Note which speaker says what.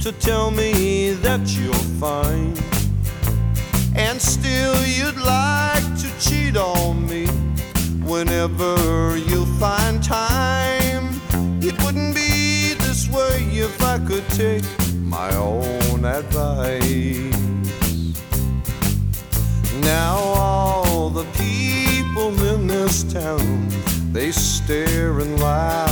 Speaker 1: to tell me that you're fine, and still you'd like to cheat on me whenever you find time. It wouldn't be this way if I could take my own advice. Now all the people in this town, they stare and laugh